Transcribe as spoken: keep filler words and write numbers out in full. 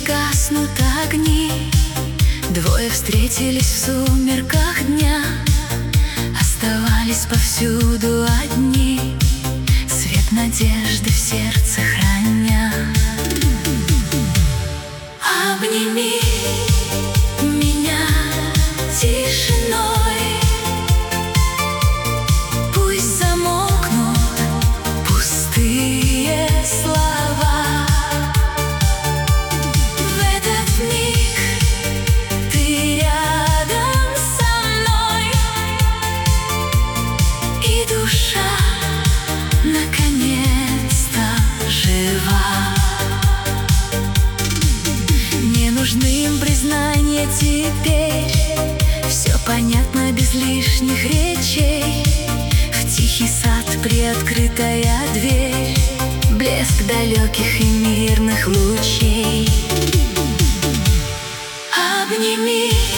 гаснут огни, двое встретились в сумерках дня. Оставались повсюду одни, свет надежды в сердце храня. Обними меня тишиной, пусть замолкнут пустые слова. В этот миг ты рядом со мной, и душа наконец-то жива. Не нужны им признания теперь, все понятно без лишних речей. В тихий сад приоткрытая дверь, блеск далеких и мирных лучей. Обними